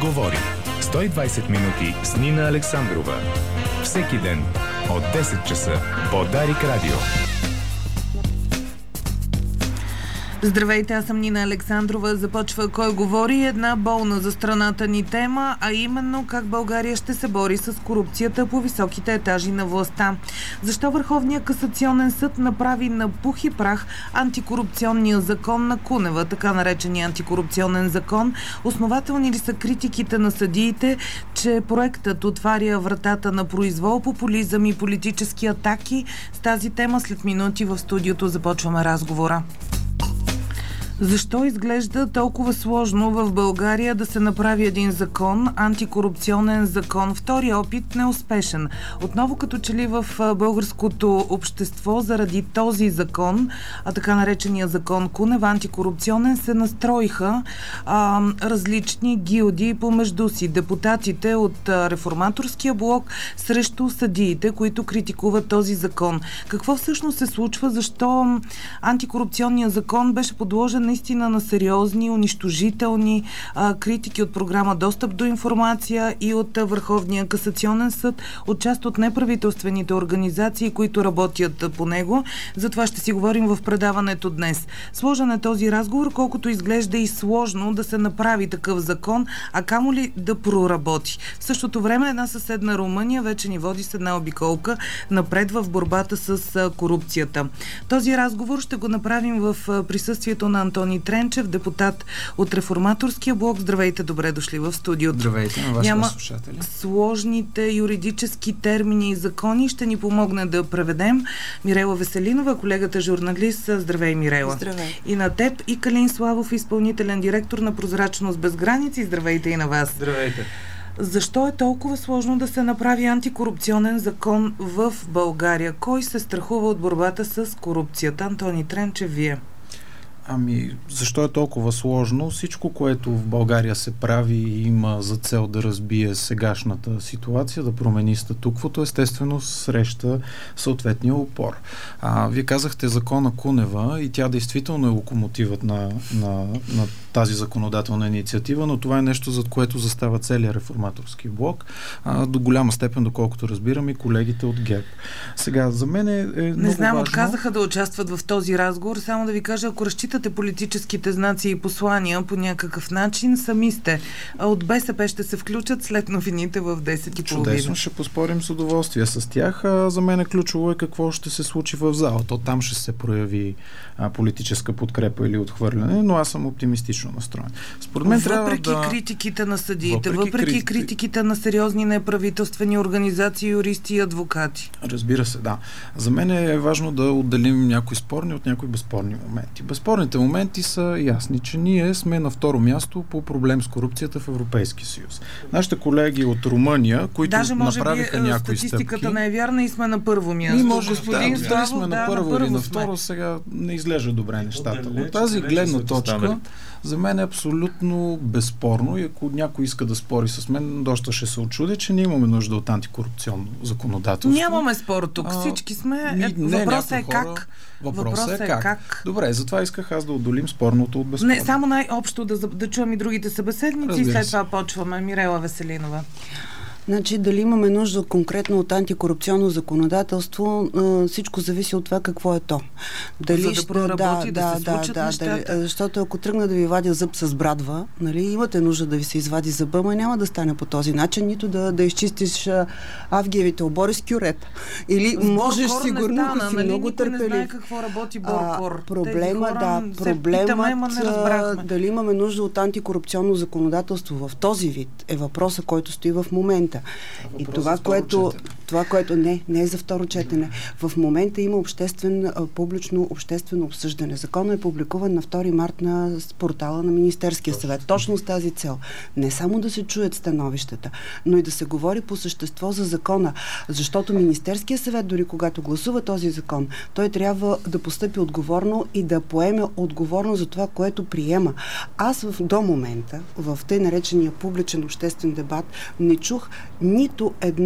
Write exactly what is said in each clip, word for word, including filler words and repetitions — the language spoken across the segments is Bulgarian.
говори. сто и двайсет минути с Нина Александрова. Всеки ден от десет часа по Дарик Радио. Здравейте, аз съм Нина Александрова. Започва Кой говори, една болна за страната ни тема, а именно как България ще се бори с корупцията по високите етажи на властта. Защо Върховният касационен съд направи на пух и прах антикорупционния закон на Кунева, така наречения антикорупционен закон? Основателни ли са критиките на съдиите, че проектът отваря вратата на произвол, популизъм и политически атаки? С тази тема след минути в студиото започваме разговора. Защо изглежда толкова сложно в България да се направи един закон, антикорупционен закон? Втори опит неуспешен. Отново като че ли в българското общество заради този закон, а така наречения закон Кунева, антикорупционен, се настроиха а, различни гилдии помежду си. Депутатите от а, реформаторския блок срещу съдиите, които критикуват този закон. Какво всъщност се случва? Защо антикорупционният закон беше подложен наистина на сериозни, унищожителни а, критики от програма Достъп до информация и от а, Върховния касационен съд, от част от неправителствените организации, които работят а, по него. Затова ще си говорим в предаването днес. Сложен е този разговор, колкото изглежда и сложно да се направи такъв закон, а камо ли да проработи. В същото време една съседна Румъния вече ни води с една обиколка напред в борбата с а, корупцията. Този разговор ще го направим в а, присъствието на Антони Тренчев, депутат от Реформаторския блок. Здравейте, добре дошли в студиото. Здравейте на вашите слушатели. Сложните юридически термини и закони ще ни помогне да преведем. Мирела Веселинова, колегата журналист. Здравей, Мирела. Здравей. И на теб, и Калин Славов, изпълнителен директор на Прозрачност без граници. Здравейте и на вас. Здравейте. Защо е толкова сложно да се направи антикорупционен закон в България? Кой се страхува от борбата с корупцията? Антони Тренчев, вие. Ами, защо е толкова сложно? Всичко, което в България се прави и има за цел да разбие сегашната ситуация, да промени статуквото, естествено среща съответния опор. А, вие казахте закона Кунева и тя действително е локомотивът на, на, на тази законодателна инициатива, но това е нещо, за което застава целият реформаторски блок, а, до голяма степен, доколкото разбирам, и колегите от ГЕРБ. Сега, за мен е, е много Не знам, важно... отказаха да участват в този разговор. Само да ви кажа, ако разчитате политическите знаци и послания по някакъв начин, сами сте. От БСП ще се включат след новините в десет и половина. Чудесно, ще поспорим с удоволствие с тях. А за мен е ключово е какво ще се случи в залата. Там ще се прояви а, политическа подкрепа или отхвърляне, но аз съм оптимистично настроен. Според мен въпреки трябва да... критиките на съдиите, въпреки, въпреки критики... критиките на сериозни неправителствени организации, юристи и адвокати. Разбира се, да. За мен е важно да отделим някои спорни от някои безспорни моменти. Безспорните моменти са ясни, че ние сме на второ място по проблем с корупцията в Европейския съюз. Нашите колеги от Румъния, които даже може направиха би, някои статистиката стъпки... не е вярна и сме на първо място. Ние може господин да, Славов, сме да, на първо, на първо или на сме. второ, сега не изглежда добре нещата. Отдалече, От тази гледна точка останалите. за мен е абсолютно безспорно и ако някой иска да спори с мен, доста ще се очудя, че ние имаме нужда от антикорупционно законодателство. Нямаме спор тук. А, Всички сме. Ни, Е, не, въпросът е хора, как. Въпросът Въпросът е е как. как. Добре, затова исках аз да отдолим спорното от безспорно. Не, само най-общо да, да чуем и другите събеседници. Разбира и след се. това почваме. Мирела Веселинова. Значи, дали имаме нужда конкретно от антикорупционно законодателство, всичко зависи от това какво е то. Дали За да ще, проработи, да, да, се да, случат да, нещата. дали, защото ако тръгна да ви вадя зъб с брадва, нали, имате нужда да ви се извади зъба, но няма да стане по този начин, нито да, да изчистиш авгиевите обори с кюрет. Или С можеш Боркор сигурно, не ако стана, си нали? много Никой търпелив. не знае какво работи Боркор. А, проблема, Тези хора да, се проблемът, питаме, ама не разбрахме. дали имаме нужда от антикорупционно законодателство в този вид е въпроса, който стои в момента. И това, което, това, което не, не е за второ четене. В момента има обществен, публично обществено обсъждане. Законът е публикуван на втори март на портала на Министерския съвет. Точно с тази цел. Не само да се чуят становищата, но и да се говори по същество за закона. Защото Министерския съвет, дори когато гласува този закон, той трябва да постъпи отговорно и да поеме отговорно за това, което приема. Аз в, до момента, в тъй наречения публичен обществен дебат, не чух нито едно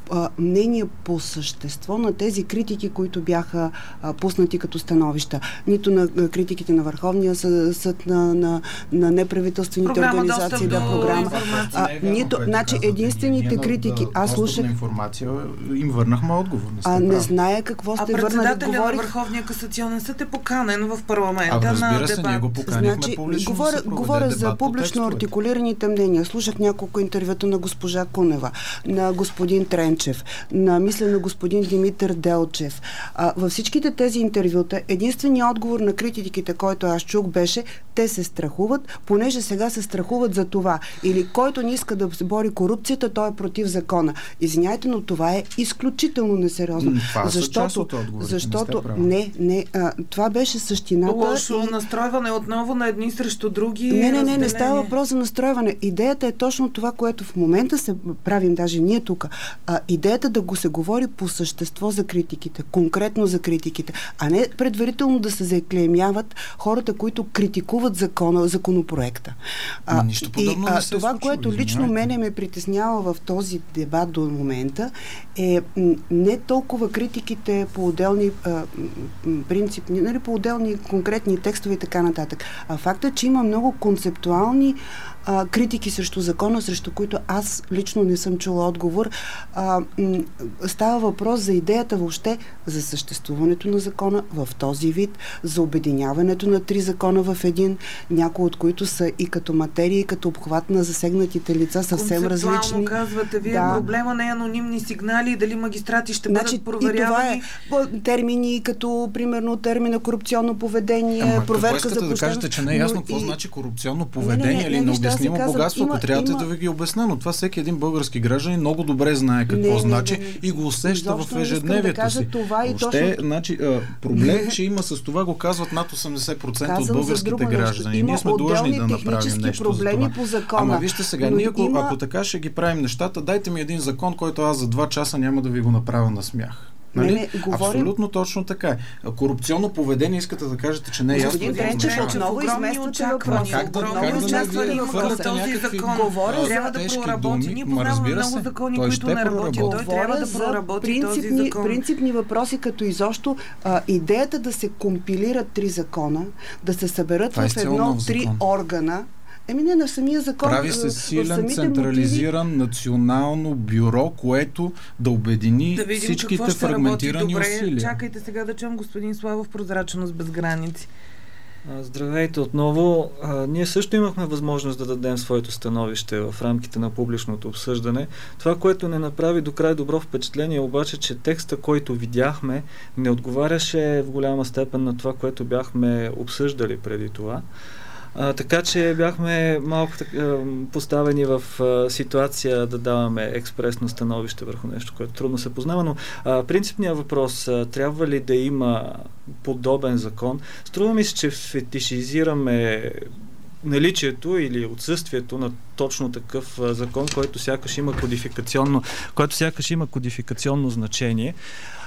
а, мнение по същество на тези критики, които бяха а, пуснати като становища. Нито на а, критиките на Върховния съд, съд на, на, на неправителствените програма, организации, да, програма. А, нито, значи, единствените критики, аз слушах... информация, им върнахме отговор. Не а не зная какво сте върнали. А председателя говорих... на Върховния касационен съд е поканен в парламента а, разбира на се, дебат. Ние го поканихме значи, публично. Говоря, говоря за публично артикулираните мнения. Слушах няколко интервюта на госпожа Кунева, на господин Тренчев, на мисля на господин Димитър Делчев. А, във всичките тези интервюта единственият отговор на критиките, който аз чух, беше: те се страхуват, понеже сега се страхуват за това. Или който не иска да се бори корупцията, той е против закона. Извиняйте, но това е изключително несериозно. Това защото, защото не, не, а, това беше същината. Лошо и... настройване отново на едни срещу други. Не, не, не, не става въпрос за настройване. Идеята е точно това, което в момента се правим, даже ние тук. А, идеята да го се говори по същество за критиките, конкретно за критиките, а не предварително да се заклеймяват хората, които критикуват закона, законопроекта. А, Нищо подобно и, а, не се това, случва, което лично мене ме притеснява в този дебат до момента, е не толкова критиките по отделни а, принципни, нали, по отделни конкретни текстове и така нататък, а факта, че има много концептуални а, критики срещу закона, срещу които аз лично не съм чула отговор. А, м- става въпрос за идеята въобще за съществуването на закона в този вид, за обединяването на три закона в един, някои от които са и като материя, и като обхват на засегнатите лица съвсем различни. Концептуално казвате вие, да. Проблема не е анонимни сигнали и дали магистрати ще значи, бъдат проверявани. И това е термини като, примерно, термина корупционно поведение, Ама, проверка за да кажете, че не е ясно какво и... значи корупционно поведение не, не, не, или необяснимо богатство, има, ако трябва има... да ви ги обясня, но това всеки един български гражданин много добре знае какво не, значи не, не, не. И го усеща изобщо в ежедневието да си. Това и Въобще, точно... значи, а, проблем, че има с това, го казват над осемдесет процента от българските граждани. Ние сме длъжни да направим нещо проблеми по закона. Ама вижте сега, ние ако, има... ако така ще ги правим нещата, дайте ми един закон, който аз за два часа няма да ви го направя на смях. Нали? Не, не, говорим... Абсолютно точно така е. Корупционно поведение искате да кажете, че не е ясно. Господин Тренчев, отново измествате въпрос. Как да хвърляте този закон? Говоря трябва да проработи. Ние познаваме много закони, които не работят. Той трябва да проработи този закон. Принципни въпроси, като изобщо а, идеята да се компилират три закона, да се съберат това в едно три органа. Еми не, на самия закон. Прави се силен, централизиран мотиви... национално бюро, което да обедини да всичките фрагментирани Добре, усилия. Чакайте сега да чуем господин Славов, Прозрачност без граници. Здравейте отново. А, ние също имахме възможност да дадем своето становище в рамките на публичното обсъждане. Това, което не направи до край добро впечатление, обаче, че текста, който видяхме, не отговаряше в голяма степен на това, което бяхме обсъждали преди това. А, така че бяхме малко а, поставени в а, ситуация да даваме експресно становище върху нещо, което трудно се познава, но а, принципният въпрос, а, трябва ли да има подобен закон, струва ми се, че фетишизираме наличието или отсъствието на точно такъв а, закон, който сякаш има кодификационно, който сякаш има кодификационно значение.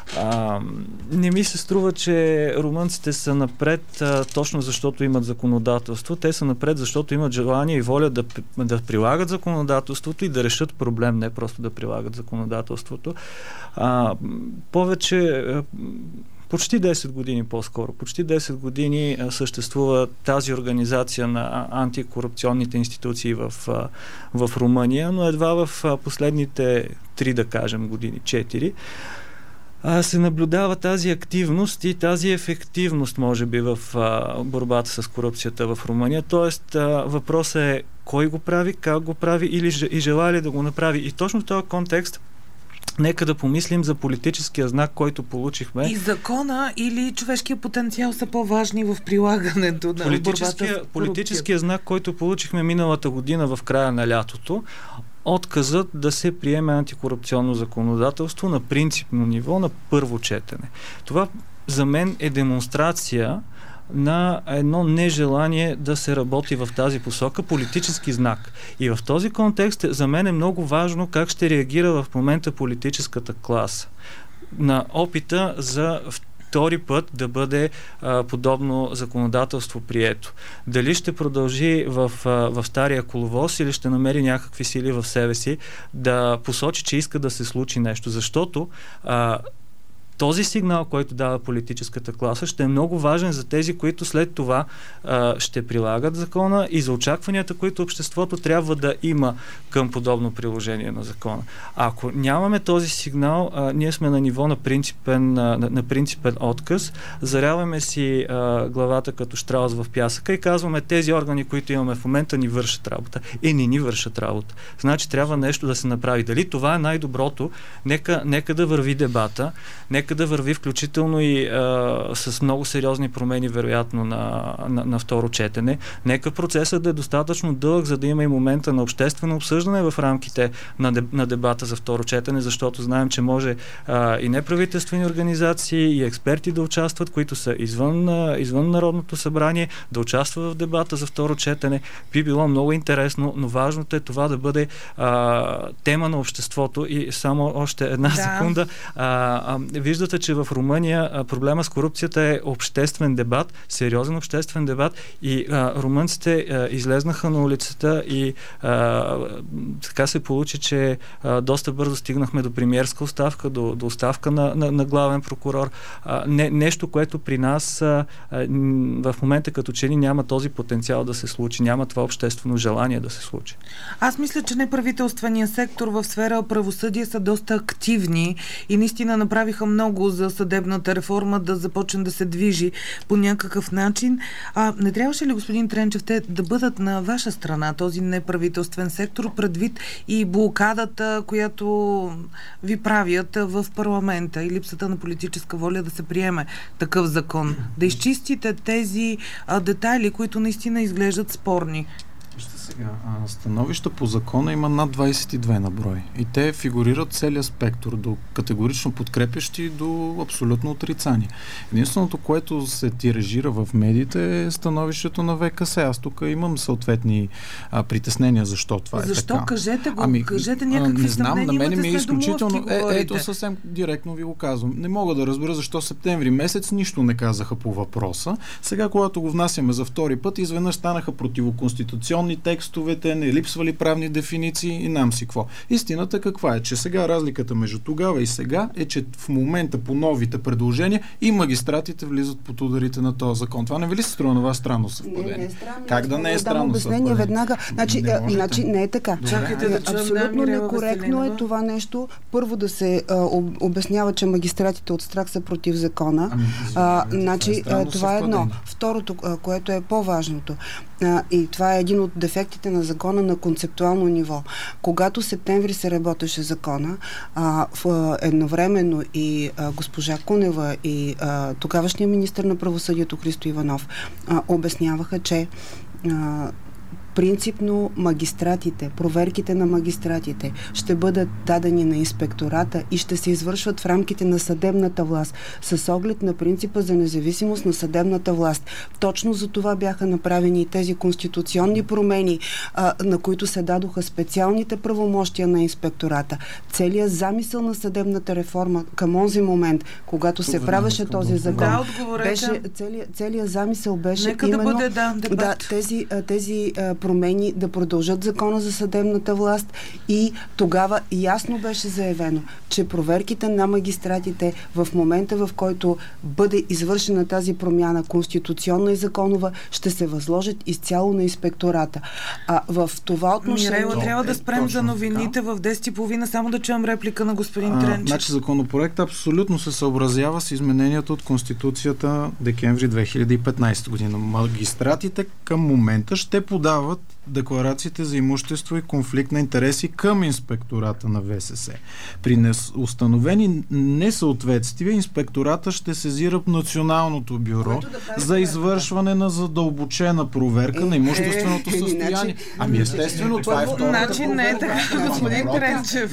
А, не ми се струва, че румънците са напред а, точно защото имат законодателство. Те са напред, защото имат желание и воля да, да прилагат законодателството и да решат проблем, не просто да прилагат законодателството. А, повече а, почти десет години по-скоро. Почти десет години а, съществува тази организация на антикорупционните институции в, а, в Румъния, но едва в а, последните три, да кажем, години, четири, се наблюдава тази активност и тази ефективност, може би, в а, борбата с корупцията в Румъния. Тоест, а, въпросът е кой го прави, как го прави или и желая ли да го направи. И точно в този контекст нека да помислим за политическия знак, който получихме. И закона или човешкия потенциал са по-важни в прилагането на борбата с корупцията. Политическия знак, който получихме миналата година в края на лятото, отказът да се приеме антикорупционно законодателство на принципно ниво на първо четене. Това за мен е демонстрация на едно нежелание да се работи в тази посока, политически знак. И в този контекст за мен е много важно как ще реагира в момента политическата класа на опита за втори път да бъде а, подобно законодателство прието. Дали ще продължи в, а, в стария коловоз или ще намери някакви сили в себе си да посочи, че иска да се случи нещо. Защото а, този сигнал, който дава политическата класа, ще е много важен за тези, които след това а, ще прилагат закона и за очакванията, които обществото трябва да има към подобно приложение на закона. Ако нямаме този сигнал, а, ние сме на ниво на принципен, на, на принципен отказ, заряваме си а, главата като щраус в пясъка и казваме, тези органи, които имаме в момента, ни вършат работа. И не ни вършат работа. Значи трябва нещо да се направи. Дали това е най-доброто? Нека, нека да върви дебата, нека да върви включително и а, с много сериозни промени, вероятно, на, на, на второ четене. Нека процесът да е достатъчно дълъг, за да има и момента на обществено обсъждане в рамките на, деб, на дебата за второ четене, защото знаем, че може а, и неправителствени организации, и експерти да участват, които са извън, а, извън Народното събрание, да участват в дебата за второ четене. Би било много интересно, но важното е това да бъде а, тема на обществото. И само още една да. секунда. А, а, виждате, че в Румъния а, проблема с корупцията е обществен дебат, сериозен обществен дебат и а, румънците а, излезнаха на улицата и а, така се получи, че а, доста бързо стигнахме до премиерска оставка, до, до оставка на, на, на главен прокурор. А, не, нещо, което при нас а, а, в момента като че ли няма този потенциал да се случи, няма това обществено желание да се случи. Аз мисля, че неправителствения сектор в сфера правосъдие са доста активни и наистина направиха много за съдебната реформа да започне да се движи по някакъв начин. А не трябваше ли, господин Тренчев, те да бъдат на ваша страна, този неправителствен сектор, предвид и блокадата, която ви правят в парламента и липсата на политическа воля да се приеме такъв закон? Да изчистите тези а, детайли, които наистина изглеждат спорни. Вижте сега, а, становища по закона има над двайсет и две на брой. И те фигурират целия спектър, до категорично подкрепящи до абсолютно отрицание. Единственото, което се тиражира в медиите е становището на ВКС. Аз тук имам съответни а, притеснения защо това защо? е така. Защо? Кажете го. Ами, кажете някакви не знам, на мен ми е изключително... Е, ето съвсем директно ви го казвам. Не мога да разбера защо септември месец нищо не казаха по въпроса. Сега, когато го внасяме за втори път, изведнъж станаха противоконституционни текстовете, не липсвали правни дефиниции и нам си какво. Истината каква е? Че сега разликата между тогава и сега е, че в момента по новите предложения и магистратите влизат под ударите на този закон. Това не ви ли се струва на вас странно съвпадение? Не, не е странно. Как да не е странно съвпадение веднага. Значи, не иначе не е така. Чакайте да чуем. Абсолютно да, некоректно е това нещо. Първо да се а, об, обяснява, че магистратите от страх са против закона. Ами, а, значи, това е, това е едно. Второто, а, което е по-важното. А, и това е един от дефектите на закона на концептуално ниво. Когато септември се работеше закона, а, в, а, едновременно и а, госпожа Кунева и а, тогавашния министър на правосъдието Христо Иванов а, обясняваха, че а, принципно магистратите, проверките на магистратите ще бъдат дадени на инспектората и ще се извършват в рамките на съдебната власт, с оглед на принципа за независимост на съдебната власт. Точно за това бяха направени и тези конституционни промени, а, на които се дадоха специалните правомощия на инспектората. Целият замисъл на съдебната реформа към онзи момент, когато се правеше този закон, да, беше, целият, целият замисъл беше Нека именно да, бъде, да, да, тези, тези промени да продължат закона за съдебната власт и тогава ясно беше заявено, че проверките на магистратите в момента, в който бъде извършена тази промяна, конституционна и законова, ще се възложат изцяло на инспектората. А в това отношение... Мирела, трябва да спрем е, за новините така. В десет и половина, само да чуем реплика на господин Тренчев. Значи законопроектът абсолютно се съобразява с измененията от Конституцията декември две хиляди и петнайсета година. Магистратите към момента ще подават декларациите за имущество и конфликт на интереси към инспектората на ВСС. При установени несъответствия инспектората ще сезира Националното бюро да за извършване на задълбочена проверка е, на имущественото е, състояние. Е, ами естествено, това е втората начин не е така, господин Тренчев.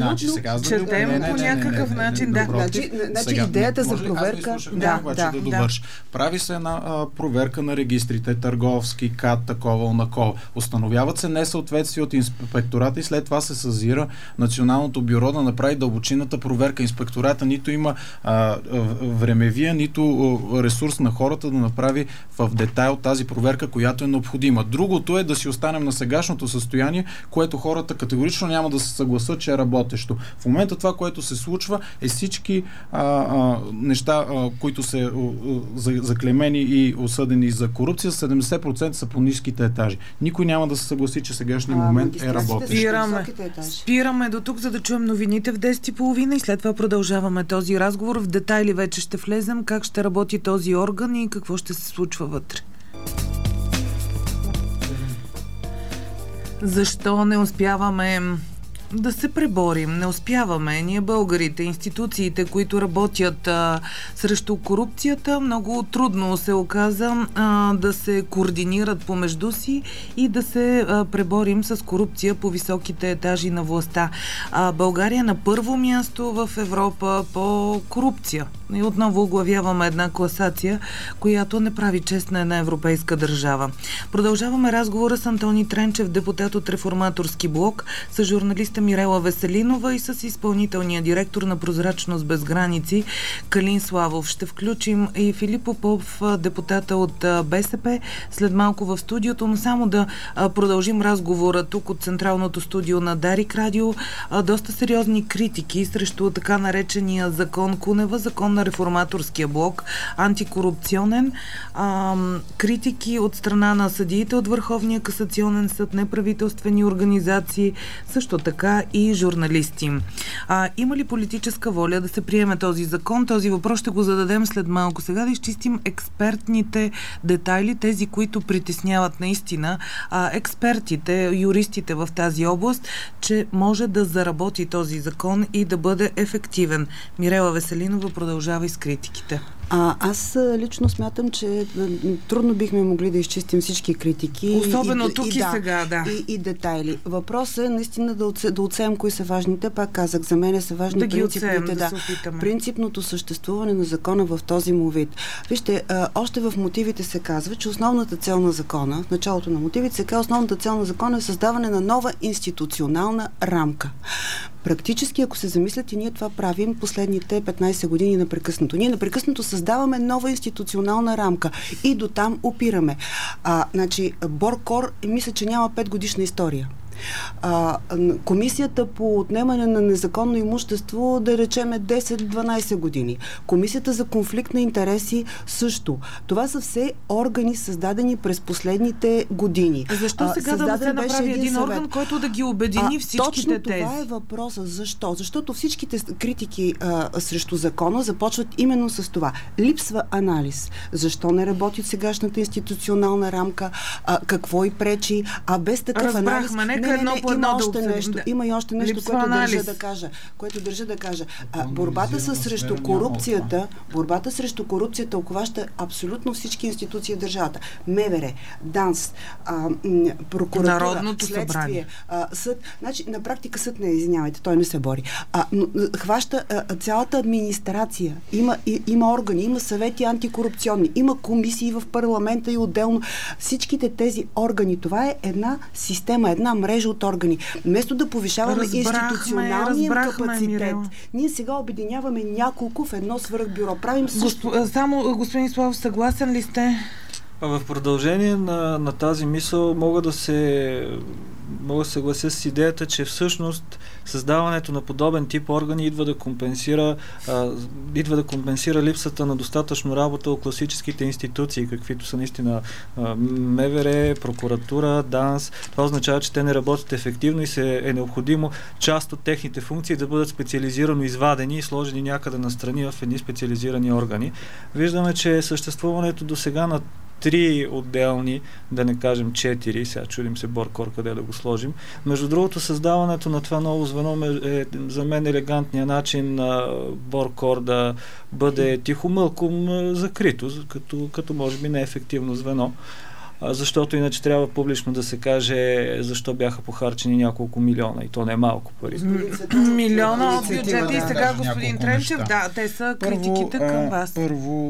Четем по някакъв начин, да. Значи идеята за проверка... Да, да, да. Прави се една проверка на регистрите, търговски, КАТ, такова, онакова. Установяват се несъответствия от инспектората и след това се съзира Националното бюро да направи дълбочинната проверка. Инспектората нито има а, времевия, нито ресурс на хората да направи в детайл тази проверка, която е необходима. Другото е да си останем на сегашното състояние, което хората категорично няма да се съгласат, че е работещо. В момента това, което се случва, е всички а, а, неща, а, които са а, заклемени и осъдени за корупция, седемдесет процента са по ниските етажи. Никой няма да се съгласи, че сегашният момент е работещ. Спираме. Спираме до тук, за да чуем новините в десет и половина и след това продължаваме този разговор. В детайли вече ще влезем как ще работи този орган и какво ще се случва вътре. Защо не успяваме да се преборим? Не успяваме. Ние българите, институциите, които работят а, срещу корупцията, много трудно се оказа а, да се координират помежду си и да се а, преборим с корупция по високите етажи на властта. А, България на първо място в Европа по корупция. И отново оглавяваме една класация, която не прави чест на една европейска държава. Продължаваме разговора с Антони Тренчев, депутат от Реформаторски блок, с журналиста Мирела Веселинова и с изпълнителния директор на Прозрачност без граници Калин Славов. Ще включим и Филип Попов, депутата от БСП, след малко в студиото, но само да продължим разговора тук от централното студио на Дарик Радио. Доста сериозни критики срещу така наречения закон Кунева, закон на Реформаторския блок, антикорупционен. А, критики от страна на съдиите от Върховния касационен съд, неправителствени организации, също така и журналисти. А, има ли политическа воля да се приеме този закон? Този въпрос ще го зададем след малко. Сега да изчистим експертните детайли, тези, които притесняват наистина а, експертите, юристите в тази област, че може да заработи този закон и да бъде ефективен. Мирела Веселинова продължава и с критиките. А, аз лично смятам, че трудно бихме могли да изчистим всички критики. Особено и, тук и, и да, сега, да. И, и детайли. Въпросът е наистина да, отсе, да отсеем кои са важните. Пак казах, за мен са важни да принципните. Отсеем, да, да принципното съществуване на закона в този му вид. Вижте, а, още в мотивите се казва, че основната цел на закона, в началото на мотивите се казва, основната цел на закона е създаване на нова институционална рамка. Практически, ако се замислят, и ние това правим последните петнайсет години непрекъснато. Ние непрекъснато създаваме нова институционална рамка и до там опираме. А, значи, Боркор, мисля, че няма пет годишна история. А, комисията по отнемане на незаконно имущество, да речеме десет-дванайсет години. Комисията за конфликт на интереси също. Това са все органи, създадени през последните години. Защо сега а, да не се направи един, един орган, който да ги обедини а, всичките точно тези? Точно това е въпросът. Защо? Защото всичките критики а, срещу закона започват именно с това. Липсва анализ. Защо не работи сегашната институционална рамка? А, какво и пречи? А без такъв анализ... Не, не, не, има още да нещо, да. има и още нещо, Липсва което анализ. държа да кажа. Което държа да кажа. А, борбата с срещу корупцията, борбата срещу корупцията обхваща абсолютно всички институции в държавата. МВР, ДАНС, а, прокуратура, Народното следствие, а, съд. Значи, на практика съд не, извинявайте, той не се бори. А, но, хваща а, цялата администрация. Има, и, има органи, има съвети антикорупционни, има комисии в парламента и отделно. Всичките тези органи, това е една система, една мрежа от органи. Вместо да повишаваме разбрахме, институционалния капацитет, Мирела. ние сега обединяваме няколко в едно свръхбюро. Правим също... Госп... Само, господин Славов, съгласен ли сте? В продължение на, на тази мисъл мога да се мога да съглася с идеята, че всъщност създаването на подобен тип органи идва да компенсира а, идва да компенсира липсата на достатъчно работа от класическите институции, каквито са наистина а, МВР, прокуратура, ДАНС. Това означава, че те не работят ефективно и се е необходимо част от техните функции да бъдат специализирано извадени и сложени някъде настрани в едни специализирани органи. Виждаме, че съществуването до сега на три отделни, да не кажем четири, сега чудим се Боркор къде да го сложим. Между другото, създаването на това ново звено е за мен елегантният начин на Боркор да бъде тихомълком закрито, като, като може би неефективно звено. Защото иначе трябва публично да се каже защо бяха похарчени няколко милиона и то не е малко пари. Милиона от бюджета и сега господин Тренчев, да, те са критиките към вас. Първо,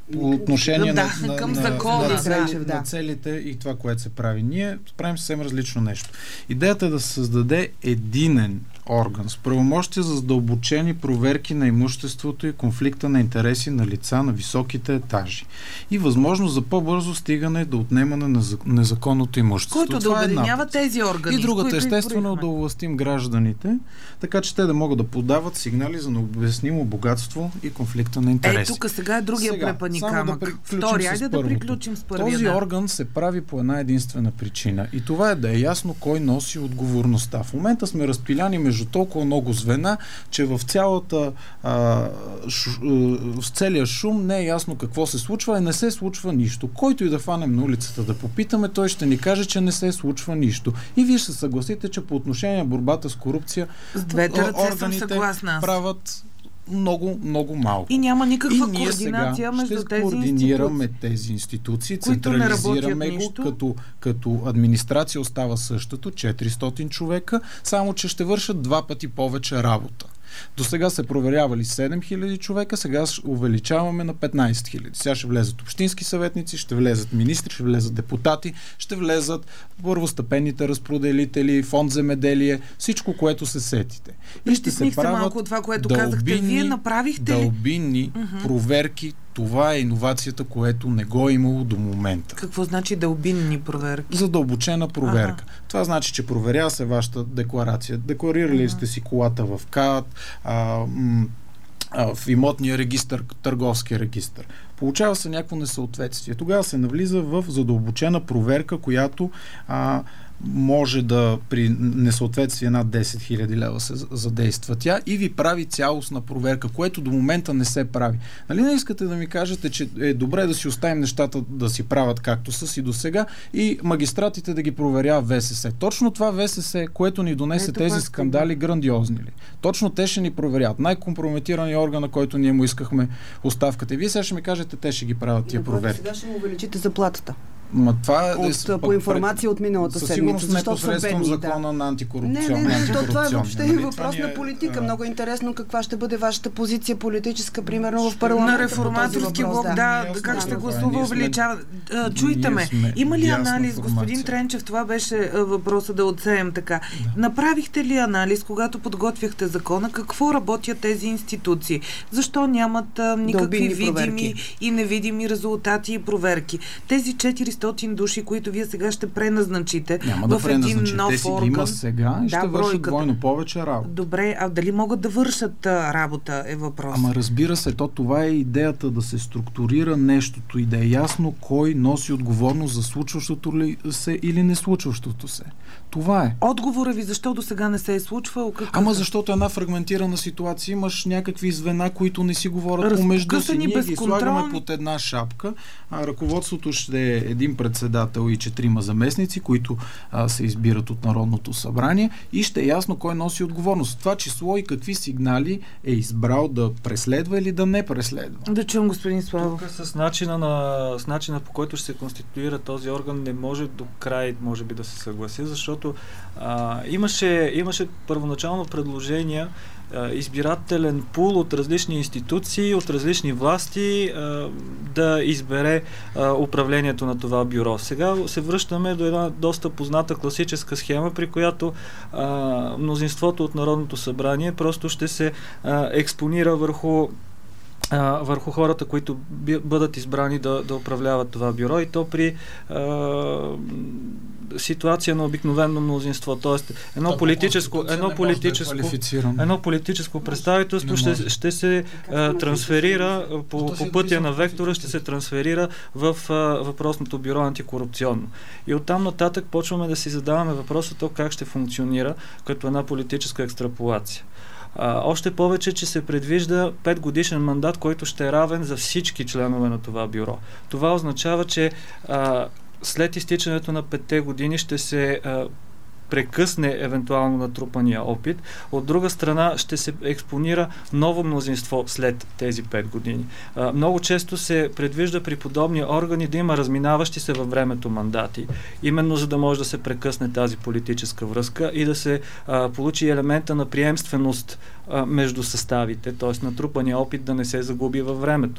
по отношение да, на, на, към на, закона, на, цели, да. на целите и това, което се прави. Ние правим съвсем различно нещо. Идеята е да се създаде единен орган с правомощия за задълбочени проверки на имуществото и конфликта на интереси на лица на високите етажи. И възможност за по-бързо стигане до отнемане на незаконното имущество. Който да обединява тези органи. И другата, естествено, да овластим гражданите, така че те да могат да подават сигнали за необяснимо богатство и конфликта на интереси. Е, тук сега е другия сега, препани камък. Да Втори, айде да приключим с първия. Този да. орган се прави по една единствена причина. И това е да е ясно кой носи отговорността. В момента сме разпиляни между толкова много звена, че в цялата а, ш, в целия шум не е ясно какво се случва и не се случва нищо. Който и да фанем на улицата да попитаме, той ще ни каже, че не се случва нищо. И вие ще се съгласите, че по отношение на борбата с корупция с двете ръце съм съгласна. Правят много, много малко. И няма никаква и координация между ще тези координираме институции. тези институции, които централизираме го, като, като администрация остава същото, четиристотин човека, само че ще вършат два пъти повече работа. До сега се проверявали седем хиляди човека, сега увеличаваме на петнайсет хиляди. Сега ще влезат общински съветници, ще влезат министри, ще влезат депутати, ще влезат първостепенните разпределители, фонд земеделие, всичко, което се сетите. И ще се правят малко това, което казахте. Вие направихте дълбинни uh-huh. проверки. Това е иновацията, което не го е имало до момента. Какво значи дълбинни проверки? Задълбочена проверка. Ага. Това значи, че проверява се вашата декларация. Декларирали ага. сте си колата в КАТ, а, м- а, в имотния регистър, търговския регистър. Получава се някакво несъответствие. Тогава се навлиза в задълбочена проверка, която а, може да при несъответствие над десет хиляди лева се задейства тя и ви прави цялостна проверка, което до момента не се прави. Нали не искате да ми кажете, че е добре да си оставим нещата да си правят както са и до сега и магистратите да ги проверява ВСС. Точно това ВСС, което ни донесе Ето тези скандали, грандиозни ли? Точно те ще ни проверят. Най-компрометирания орган, на който ние му искахме оставката. И вие сега ще ми кажете, те ще ги правят тия проверки. Сега ще му увеличите заплатата. Ма това от, е, по информация от миналата седмица. Със сигурност непосредством закона да. на антикорупционна. Не, не, не, то, това е въобще нали? въпрос на политика. А... Много е интересно каква ще бъде вашата позиция политическа, примерно в парламента. На реформаторски блок, да, да, да как ще да, гласува, увеличава. Сме... Чуйте ме, има ли анализ, информация. Господин Тренчев, това беше въпроса да отсеем така. Да. Направихте ли анализ, когато подготвяхте закона, какво работят тези институции? Защо нямат а, никакви Дълбини видими проверки. и невидими резултати и проверки? Тези четиристотин души, които вие сега ще преназначите Няма да в един нов те си орган. Има сега и да, ще вършат двойно повече работа. Добре, а дали могат да вършат а, работа е въпрос. Ама разбира се, то това е идеята да се структурира нещото и да е ясно кой носи отговорност за случващото ли се или не случващото се. Това е. Отговора ви защо до сега не се е случвал? Ама защото една фрагментирана ситуация, имаш някакви звена, които не си говорят помежду си. Ние ги слагаме под една шапка, а ръководството ще е един председател и четирима заместници, които а, се избират от Народното събрание и ще е ясно кой носи отговорност. Това число и какви сигнали е избрал да преследва или да не преследва. Да чуем, господин Славов. Тук с начина, на, с начина по който ще се конституира този орган не може до край, може би, да се съгласи, защото а, имаше, имаше първоначално предложения избирателен пул от различни институции, от различни власти а, да избере а, управлението на това бюро. Сега се връщаме до една доста позната класическа схема, при която а, мнозинството от Народното събрание просто ще се а, експонира върху Uh, върху хората, които би, бъдат избрани да, да управляват това бюро и то при uh, ситуация на обикновено мнозинство. Тоест, едно да, политическо, едно политическо, да едно политическо представителство ще, ще се uh, трансферира по, по пътя на вектора, ще се трансферира в uh, въпросното бюро антикорупционно. И оттам нататък почваме да си задаваме въпроса то как ще функционира като една политическа екстраполация. А, още повече, че се предвижда пет годишен мандат, който ще е равен за всички членове на това бюро. Това означава, че а, след изтичането на петте години ще се а, прекъсне евентуално натрупания опит. От друга страна ще се експонира ново мнозинство след тези пет години. А, много често се предвижда при подобни органи да има разминаващи се във времето мандати, именно за да може да се прекъсне тази политическа връзка и да се а, получи елемента на приемственост а, между съставите, т.е. натрупания опит да не се загуби във времето.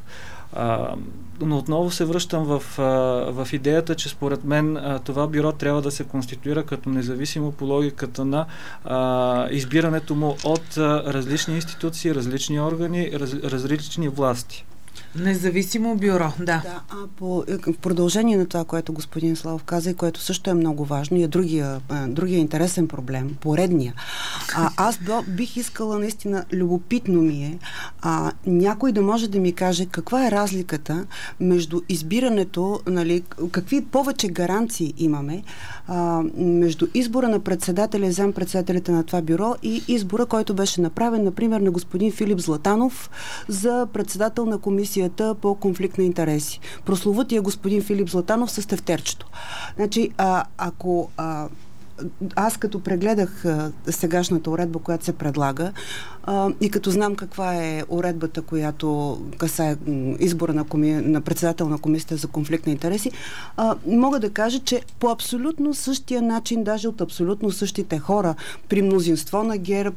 А, но отново се връщам в, а, в идеята, че според мен а, това бюро трябва да се конституира като независимо по логиката на а, избирането му от а, различни институции, различни органи, раз, различни власти. Независимо бюро, да. Да, а по, в продължение на това, което господин Славов каза и което също е много важно и е другия, другия интересен проблем, поредния. А, аз бих искала наистина, любопитно ми е а, някой да може да ми каже каква е разликата между избирането, нали, какви повече гаранции имаме а, между избора на председателя и зампредседателите на това бюро и избора, който беше направен, например, на господин Филип Златанов за председател на комисията по конфликт на интереси. Прословутия господин Филип Златанов с тефтерчето. Значи, а, ако а, аз като прегледах а, сегашната уредба, която се предлага, а, и като знам каква е уредбата, която касае избора на, коми... на председател на комисията за конфликт на интереси, а, мога да кажа, че по абсолютно същия начин, даже от абсолютно същите хора, при мнозинство на ГЕРБ,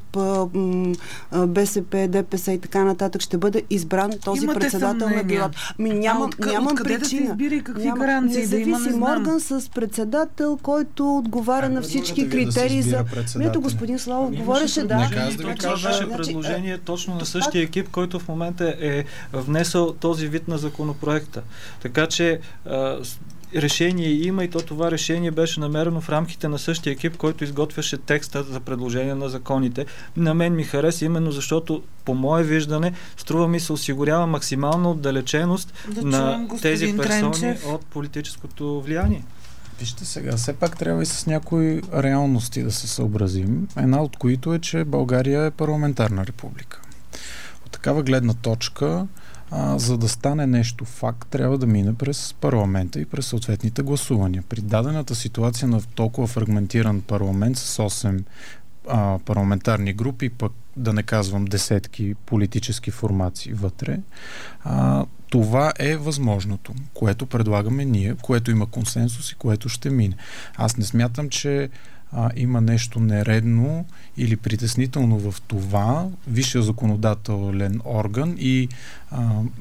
а, БСП, ДПС и така нататък, ще бъде избран този Имате председател съмнение. на бюрото. Ми, нямам, от, нямам откъде причина. да се избира и какви Няма, гаранции да има, не знам. орган с председател, който отговаря Как на всички предлагате да се критерии избира за... председател? Ето господин Славов Ами говореше, да. Нека аз да ви Това кажа, беше значи, предложение е, точно на същия екип, който в момента е внесъл този вид на законопроекта. Така че а, решение има и то това решение беше намерено в рамките на същия екип, който изготвяше текста за предложение на законите. На мен ми хареса именно защото, по мое виждане, струва ми се осигурява максимална отдалеченост Да на тези персони Тренчев от политическото влияние. Вижте сега, все пак трябва и с някои реалности да се съобразим, една от които е, че България е парламентарна република. От такава гледна точка, а, за да стане нещо факт, трябва да мине през парламента и през съответните гласувания. При дадената ситуация на толкова фрагментиран парламент с осем а, парламентарни групи, пък да не казвам десетки политически формации вътре, а, това е възможното, което предлагаме ние, което има консенсус и което ще мине. Аз не смятам, че а, има нещо нередно или притеснително в това висшия законодателен орган и а,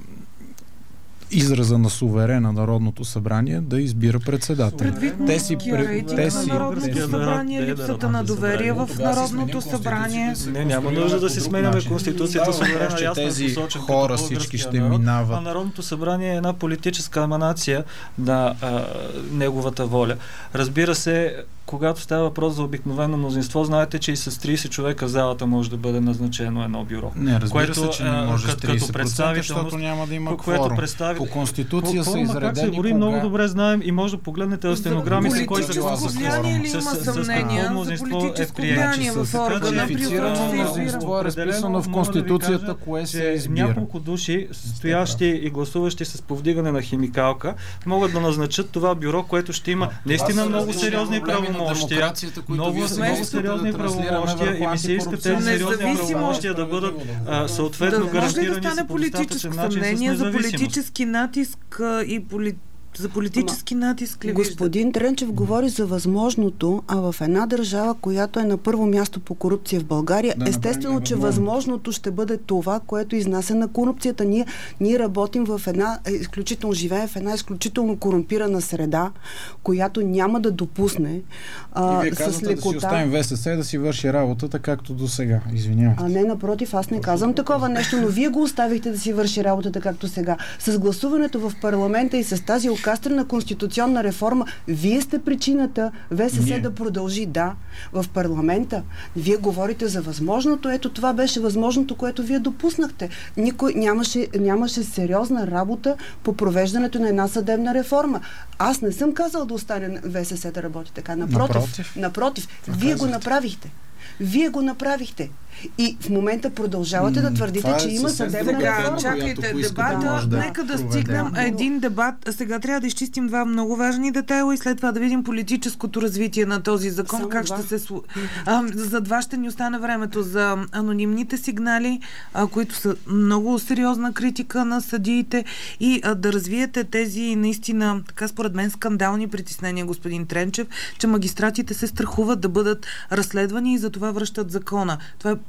израза на суверена Народното събрание да избира председател. Предвид си рейтинга на Народното събрание, липсата на доверие в Народното събрание. Не, няма нужда да си сменяме Конституцията. Суверена че ясно е тези посочен хора като всички българския ще народ, минават. А Народното събрание е една политическа еманация на а, неговата воля. Разбира се, когато става въпрос за обикновено мнозинство, знаете, че и с трийсет човека в залата може да бъде назначено едно бюро. Не, разбира което, се, че не може с като, трийсет процента, представителност, защото няма да има което кворум. представи... По Конституция са Как изредени се бори, кога... много добре знаем и може да погледнете в стенограми с кой политическо за влияние ли има съмнения за политическо влияние в органа при Квалифицирано мнозинство е разписано в Конституцията, кое се избира. Няколко души, стоящи и гласуващи с повдигане на химикалка, могат да назначат това бюро, което ще има наистина много сериозни правомощия. Много, много сериозни правомощия и ми се иска тези сериозни правомощия да бъдат а, съответно да, гарантирани може ли да стане политическо съмнение за политически натиск и поли... за политически Ама, натиск ли господин виждате? Тренчев говори за възможното, а в една държава, която е на първо място по корупция в България, да, естествено, че възможното ще бъде това, което изнася на корупцията. Ние, ние работим в една, изключително живеем в една изключително корумпирана среда, която няма да допусне а, и вие с лекота... да си оставим ВСС да си върши работата, както до сега. Извинявайте. А не, напротив, аз не казвам такова нещо, но вие го оставихте да си върши работата, както сега. С гласуването в парламента и с тази окастрена конституционна реформа, вие сте причината ВСС Ние. да продължи. Да, в парламента. Вие говорите за възможното. Ето това беше възможното, което вие допуснахте. Никой нямаше, нямаше сериозна работа по провеждането на една съдебна реформа. Аз не съм казал да остане ВСС да работи така. Напротив, напротив, напротив вие го направихте. Вие го направихте. И в момента продължавате да твърдите, че има съдебна реформа. Чакайте, дебата, да нека да стигнем един дебат. Сега трябва да изчистим два много важни детайла и след това да видим политическото развитие на този закон. Само как два. ще се... А, за два ще ни остане времето. За анонимните сигнали, а, които са много сериозна критика на съдиите и а, да развиете тези наистина, така според мен, скандални притеснения, господин Тренчев, че магистратите се страхуват да бъдат разследвани и затова връщат закона. Това е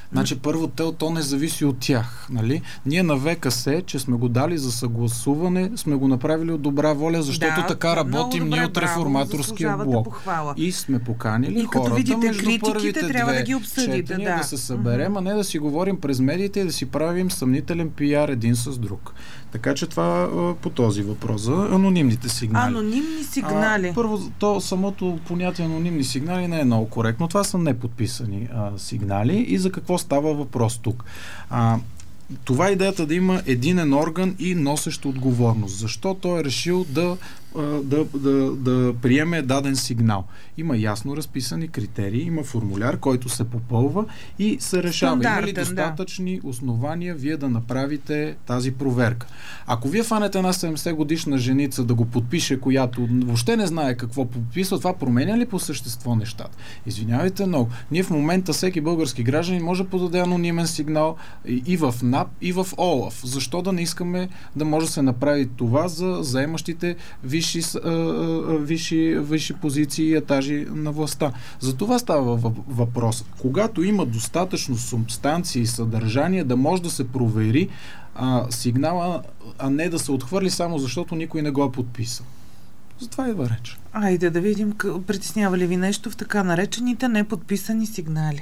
Значи първо, то, то не зависи от тях. Нали? Ние на ВКС, че сме го дали за съгласуване, сме го направили от добра воля, защото да, така работим добре, ние от реформаторския блок. Похвала. И сме поканили и хората видите между критиките, трябва две да ги обсъдите, четения, да. да се съберем, mm-hmm. а не да си говорим през медиите и да си правим съмнителен пиар един с друг. Така че това а, по този въпрос за анонимните сигнали. Анонимни сигнали. А, първо, то самото понятие анонимни сигнали не е много коректно. Това са неподписани а, сигнали. И за какво става въпрос тук? А, това е идеята да има единен орган и носещ отговорност. Защо той е решил да, да, да, да приеме даден сигнал? Има ясно разписани критерии, има формуляр, който се попълва и се решава. Има ли достатъчни да. основания вие да направите тази проверка? Ако вие фанете една седемдесет годишна женица да го подпише, която въобще не знае какво подписва, това променя ли по същество нещата? Извинявайте много. Ние в момента всеки български гражданин може да подаде анонимен сигнал и в НАП, и в ОЛАФ. Защо да не искаме да може да се направи това за заемащите висши, а, а, висши, висши позиции и етажи на властта? За това става въпрос. Когато има достатъчно субстанции и съдържание, да може да се провери а, сигнала, а не да се отхвърли само защото никой не го е подписал. Затова идва реч. Айде да видим, притеснява ли ви нещо в така наречените неподписани сигнали?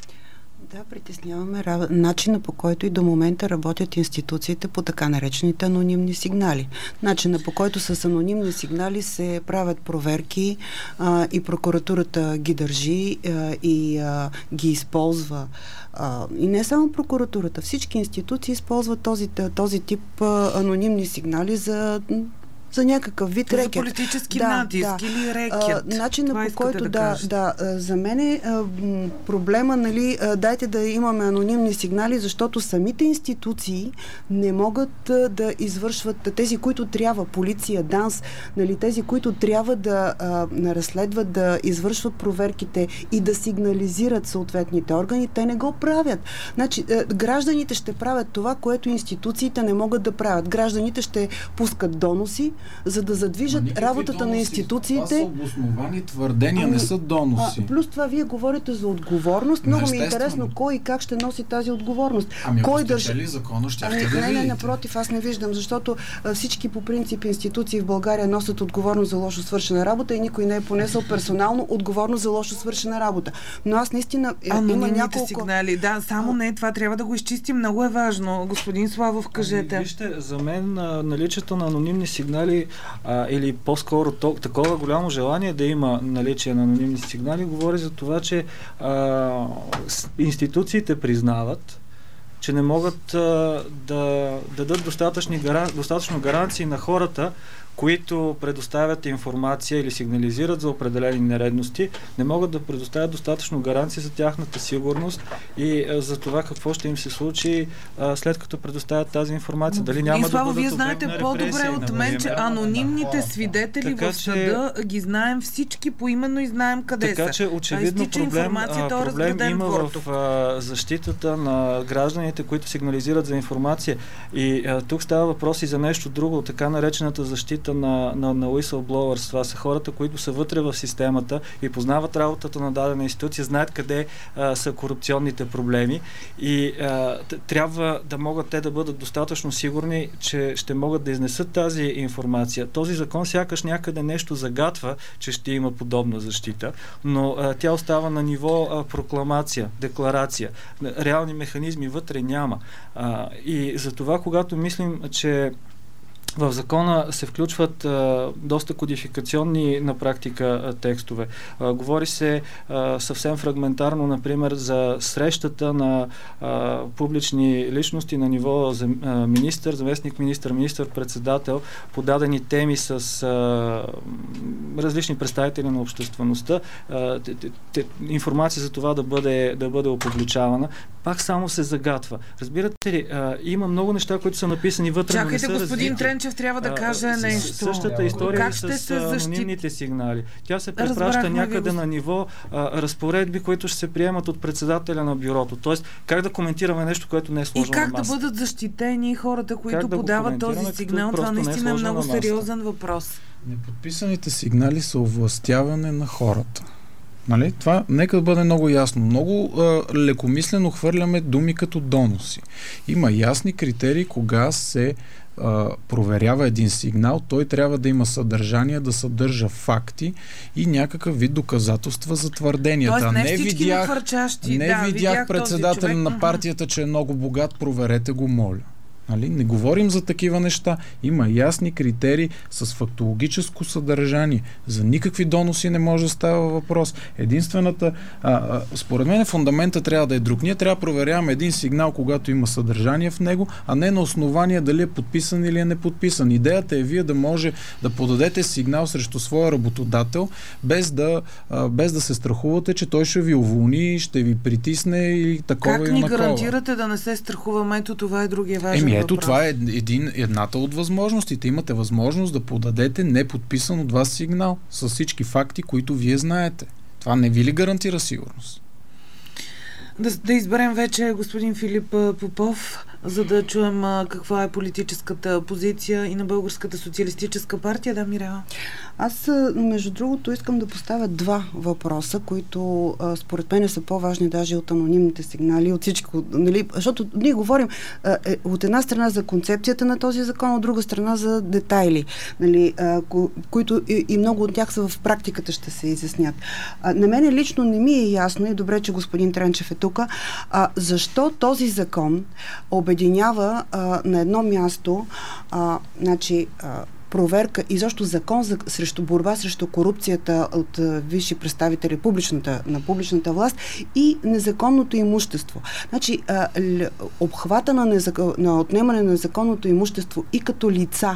Да, притесняваме начина, по който и до момента работят институциите по така наречените анонимни сигнали. Начина, по който с анонимни сигнали се правят проверки а, и прокуратурата ги държи а, и а, ги използва. А, и не само прокуратурата, всички институции използват този, този тип а, анонимни сигнали за за някакъв вид рекет. За политически да, натиск да. или рекет. А, начина по който, да, да, да, за мен е а, проблема, нали, а, дайте да имаме анонимни сигнали, защото самите институции не могат а, да извършват, тези, които трябва, полиция, ДАНС, нали, тези, които трябва да а, разследват, да извършват проверките и да сигнализират съответните органи, те не го правят. Значи, а, гражданите ще правят това, което институциите не могат да правят. Гражданите ще пускат доноси, за да задвижат работата доноси на институциите. Това са обосновани твърдения, не са доноси. А, плюс това вие говорите за отговорност. Много ми е интересно кой и как ще носи тази отговорност. Ами кой ако сте чели закона, ще ами, да не, видите. Не, напротив, аз не виждам, защото а, всички по принцип институции в България носят отговорност за лошо свършена работа и никой не е понесъл персонално отговорност за лошо свършена работа. Но аз наистина е, има няколко... сигнали. Да, само не, това трябва да го изчистим. Много е важно. Господин Славов, кажете. Ами, вижте, за мен а, наличието на анонимни сигнали А, или по-скоро то, такова голямо желание да има наличие на анонимни сигнали говори за това, че а, институциите признават, че не могат а, да дадат достатъчни гаран... достатъчно гаранции на хората, които предоставят информация или сигнализират за определени нередности, не могат да предоставят достатъчно гаранции за тяхната сигурност и а, за това какво ще им се случи а, след като предоставят тази информация. Дали няма Слава, да бъдат вие знаете по-добре от мен, че анонимните свидетели така, в съда че... ги знаем всички поименно и знаем къде така, са. Така че очевидно проблем, а, проблем има в а, защитата на гражданите, които сигнализират за информация. И а, тук става въпрос и за нещо друго, така наречената защита на, на, на whistleblowers. Това са хората, които са вътре в системата и познават работата на дадена институция, знаят къде а, са корупционните проблеми и а, трябва да могат те да бъдат достатъчно сигурни, че ще могат да изнесат тази информация. Този закон сякаш някъде нещо загатва, че ще има подобна защита, но а, тя остава на ниво а, прокламация, декларация. Реални механизми вътре няма. А, и за това, когато мислим, че в закона се включват а, доста кодификационни на практика а, текстове. А, говори се а, съвсем фрагментарно, например, за срещата на а, публични личности на ниво за, а, министър, заместник министър, министър-председател по дадени теми с а, различни представители на обществеността. А, те, те, информация за това да бъде, да бъде опубличавана. Пак само се загатва. Разбирате ли, а, има много неща, които са написани вътре, но не са господин развити. Тренчев трябва да каже а, нещо. Същата история как с ще анонимните сигнали. Тя се препраща Разбрахме някъде ви, на ниво а, разпоредби, които ще се приемат от председателя на бюрото. Тоест, как да коментираме нещо, което не е сложено на масата. И как да бъдат защитени хората, които да подават този сигнал. Това наистина е много сериозен въпрос. Неподписаните сигнали са овластяване на хората. Нали? Това нека да бъде много ясно. Много а, лекомислено хвърляме думи като доноси. Има ясни критерии кога се а, проверява един сигнал. Той трябва да има съдържание, да съдържа факти и някакъв вид доказателства за твърденията. Тоест, не, не видях, не не да, видях председателя на партията, че е много богат, проверете го, моля. Нали? Не говорим за такива неща. Има ясни критерии с фактологическо съдържание. За никакви доноси не може да става въпрос. Единствената, а, а, според мен фундамента трябва да е друг. Ние трябва да проверяваме един сигнал, когато има съдържание в него, а не на основание дали е подписан или е неподписан. Идеята е вие да може да подадете сигнал срещу своя работодател, без да, а, без да се страхувате, че той ще ви уволни, ще ви притисне или такова как и онакова. Как ни гарантирате да не се страхуваме? Ето това е другия важен Еми, ето въпрос. Това е един, едната от възможностите. Имате възможност да подадете неподписан от вас сигнал с всички факти, които вие знаете. Това не ви ли гарантира сигурност? Да, да изберем вече господин Филип Попов, за да чуем а, каква е политическата позиция и на Българската социалистическа партия. Да, Мирела? Аз, между другото, искам да поставя два въпроса, които а, според мен са по-важни даже от анонимните сигнали, от всичко. Нали? Защото ние говорим а, е, от една страна за концепцията на този закон, от друга страна за детайли, нали? а, ко, които и, и много от тях са в практиката ще се изяснят. А, на мене лично не ми е ясно, и добре, че господин Тренчев е тук, а, защо този закон обединява а, на едно място а, значи, а, проверка и защо закон за, срещу борба срещу корупцията от а, висши представители публичната, на публичната власт и незаконното имущество. Значи, а, л, обхвата на, незакон, на отнемане на незаконното имущество и като лица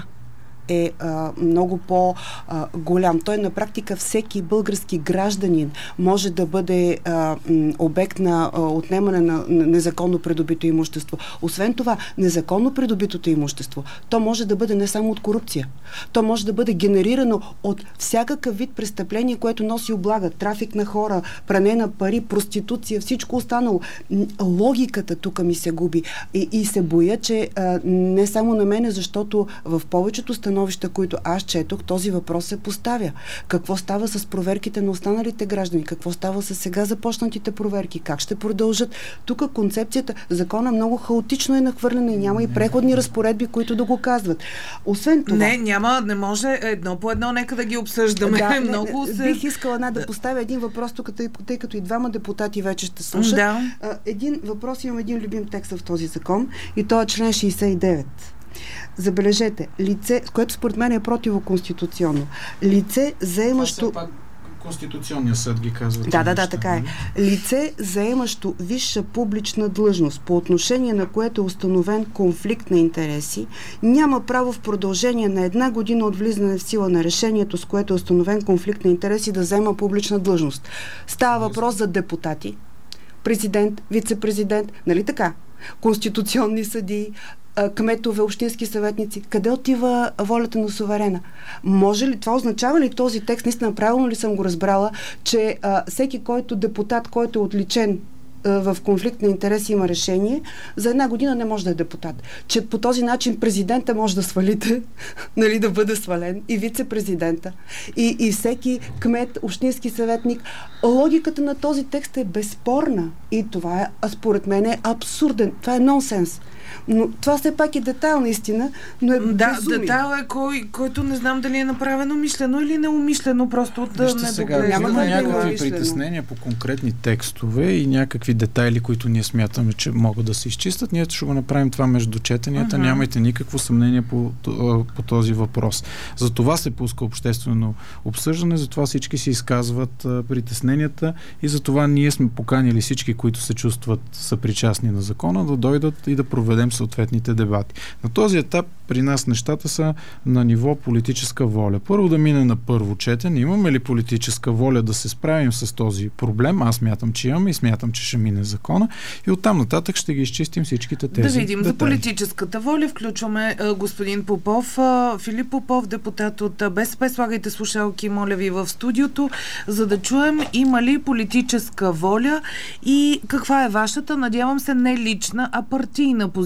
е а, много по-голям. Той на практика всеки български гражданин може да бъде а, м, обект на а, отнемане на, на незаконно придобито имущество. Освен това, незаконно придобитото имущество, то може да бъде не само от корупция. То може да бъде генерирано от всякакъв вид престъпление, което носи облага. Трафик на хора, пране на пари, проституция, всичко останало. Логиката тук ми се губи. И, и се боя, че а, не само на мене, защото в повечето становища, които аз четох, този въпрос се поставя. Какво става с проверките на останалите граждани? Какво става с сега започнатите проверки? Как ще продължат? Тук концепцията, закона много хаотично е нахвърлена и няма и преходни разпоредби, които да го казват. Освен това... Не, няма, не може едно по едно, нека да ги обсъждаме. Да, много не, се... Бих искала една да поставя един въпрос тук, тъй, тъй като и двама депутати вече ще слушат. Да. Един въпрос, имам един любим текст в този закон и то е член шейсет и девет. Забележете, лице, което според мен е противоконституционно. Лице, заемащо... Конституционния съд ги казва. Да, да, да, така е. Лице, заемащо висша публична длъжност, по отношение на което е установен конфликт на интереси, няма право в продължение на една година от влизане в сила на решението, с което е установен конфликт на интереси, да заема публична длъжност. Става въпрос за депутати, президент, вице-президент, нали така? Конституционни съдии, кметове, общински съветници. Къде отива волята на суверена? Може ли, това означава ли този текст, наистина правилно ли съм го разбрала, че а, всеки който депутат, който е отличен в конфликт на интереси има решение, за една година не може да е депутат. Че по този начин президента може да свалите, нали, да бъде свален, и вице-президента, и, и всеки кмет, общински съветник. Логиката на този текст е безспорна и това е, а според мен е абсурден. Това е нонсенс. Но това все пак е детайл наистина, но е да, безумие. Детайл е кой, който не знам дали е направено мишлено или неумишлено, просто от Вижте сега, Няма има да е някакви мишлено. притеснения по конкретни текстове и някакви детайли, които ние смятаме, че могат да се изчистят. Ние ще го направим това между четенията. Uh-huh. Нямайте никакво съмнение по, по този въпрос. За това се пуска обществено обсъждане, за това всички си изказват а, притесненията и за това ние сме поканили всички, които се чувстват съпричастни на закона, да дойдат и да проведем съответните дебати. На този етап при нас нещата са на ниво политическа воля. Първо да мине на първо четене. Имаме ли политическа воля да се справим с този проблем? Аз смятам, че имаме и смятам, че ще мине закона. И оттам нататък ще ги изчистим всичките тези Да видим детайли. За политическата воля. Включваме а, господин Попов. А, Филип Попов, депутат от БСП. Слагайте слушалки, моля ви, в студиото, за да чуем има ли политическа воля и каква е вашата, надявам се, не лична, а партийна позиция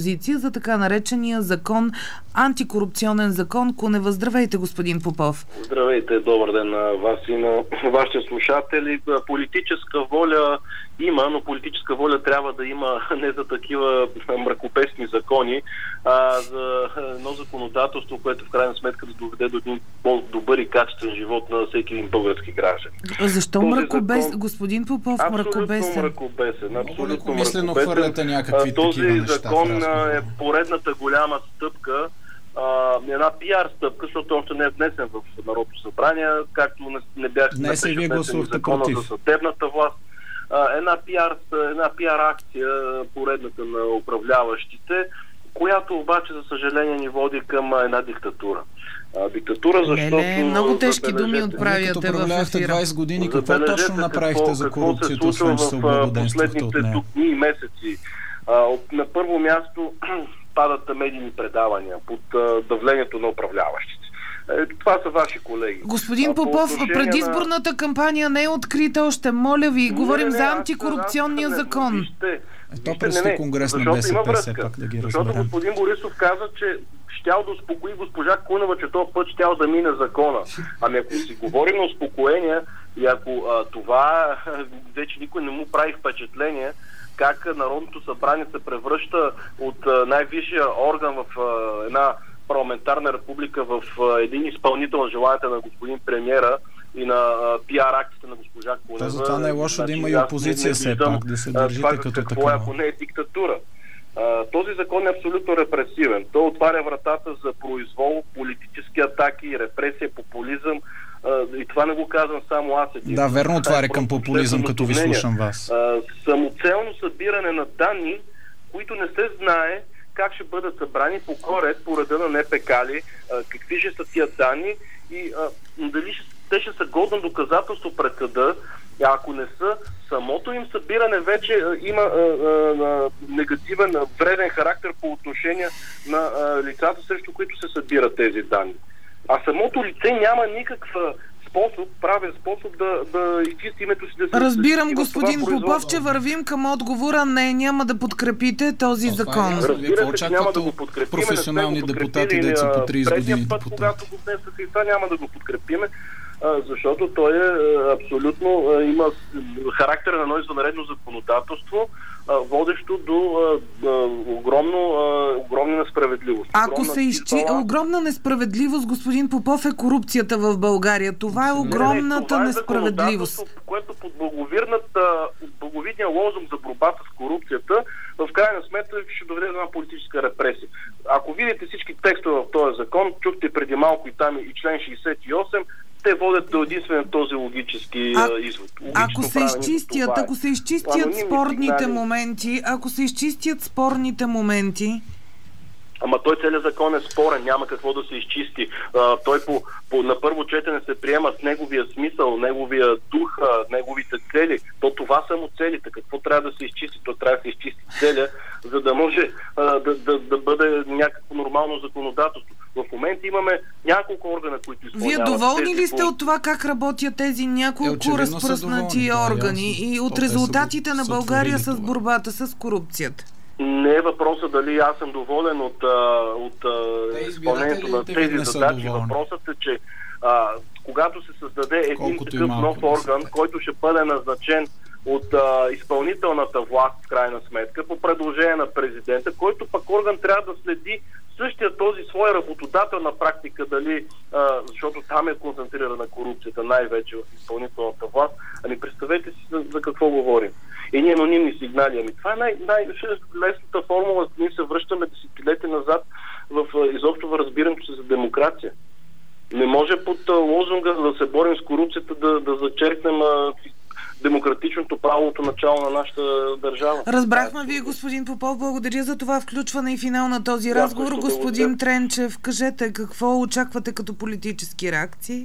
позиция за така наречения закон, антикорупционен закон Кунева. Здравейте, господин Попов. Здравейте, добър ден на вас и на вашите слушатели. Политическа воля има, но политическа воля трябва да има не за такива мракопесни закони, а за едно законодателство, което в крайна сметка да доведе до един по-добър и качествен живот на всеки един български граждан. Защо мракобес, закон... господин Попов, мракобесен? Абсолютно мракобесен. Абсолютно мислено хвърляте някакви този такива неща. Този закон е поредната голяма стъпка, Uh, една пиар стъпка, защото още не е внесен в Народното събрание, както не, не бях днес и вие гласувахте закона против. За съдебната власт. Uh, една, пиар, една пиар акция, поредната на управляващите, която обаче, за съжаление, ни води към една диктатура. Uh, диктатура, защото... Не, не, много тежки думи отправяте в ефира. двайсет години, какво точно направихте какво, за корупцията, освен че се в облагоденствахте от нея? дни и месеци. Uh, от, на първо място падат медийни предавания под uh, давлението на управляващите. Е, това са ваши колеги. Господин Попов, по предизборната на... кампания не е открита още. Моля ви, не, говорим не, не, за антикорупционния закон. Вижте, то предстои конгрес на БСП, все пак да ги защото разберем. Господин Борисов каза, че щял да успокои госпожа Кунева, че този път щял да мине закона. Ами ако си говорим на успокоение и ако а, това вече никой не му прави впечатление, как Народното събрание се превръща от а, най-висшия орган в а, една парламентарна република в а, един изпълнител на желанията на господин премиера и на а, пиар акциите на госпожа Кунева. Да, затова не е лошо значи, да има и опозиция все пак, да се държите това, като какво такава. Ако не е диктатура. А, този закон е абсолютно репресивен. Той отваря вратата за произвол, политически атаки, репресия, популизъм. Uh, и това не го казвам само аз. Един. Да, верно отваря е към популизъм, като ви слушам вас. Uh, самоцелно събиране на данни, които не се знае как ще бъдат събрани по коред, по реда на НПК ли, uh, какви ще са тия данни и uh, дали ще, те ще са годно доказателство пред съда. А ако не са, самото им събиране вече uh, има uh, uh, негативен, uh, вреден характер по отношение на uh, лицата, срещу които се събират тези данни. А самото лице няма никакъв способ, правен способ да, да изчисти името си. Да се Разбирам, господин Попов, че вървим към отговора. Не, няма да подкрепите този това закон. Е, Разбира се, няма да го подкрепим. Професионални депутати, деца по трийсет години път, депутати. когато го внесаха и това няма да го подкрепиме, защото той е абсолютно има характер на едно извънредно законодателство, водещо до огромно, огромна несправедливост. Ако се изчи... Огромна несправедливост, господин Попов, е корупцията в България. Това е огромната не, не, това несправедливост. Е което под благовидния лозунг за борбата с корупцията, в крайна сметка ще доведе до една политическа репресия. Ако видите всички текстове в този закон, чухте преди малко и там и член шейсет и осем, те водят до единствено този логически а, извод. Ако се изчистят, ако се изчистят спорните сигнали. моменти, ако се изчистят спорните моменти, Ама той целият закон е спорен, няма какво да се изчисти. А, той по, по, на първо четене се приема с неговия смисъл, неговия дух, а, неговите цели. То това са му целите. Какво трябва да се изчисти? То трябва да се изчисти целя, за да може а, да, да, да бъде някакво нормално законодателство. В момента имаме няколко органа, които изпълняват. Вие доволни ли сте от това как работят тези няколко е, разпръснати органи да, и от то резултатите на България с борбата с корупцията? Не е въпросът дали аз съм доволен от, от изпълнението на тези задачи. Въпросът е, че а, когато се създаде един Колкото такъв нов орган, който ще бъде назначен от а, изпълнителната власт, в крайна сметка, по предложение на президента, който пък орган трябва да следи същия този свой работодател на практика, дали, а, защото там е концентрирана корупцията най-вече в изпълнителната власт. Ами представете си за, за какво говорим. И ние анонимни сигнали. Ами това е най- най-лесната формула. Ние се връщаме десетилетия назад в изобщо в разбирането си за демокрация. Не може под лозунга да се борим с корупцията да, да зачеркнем а, демократичното правото начало на нашата държава. Разбрахме ви, господин Попов. Благодаря за това включване и финал на този разговор. Господин Тренчев, кажете какво очаквате като политически реакции?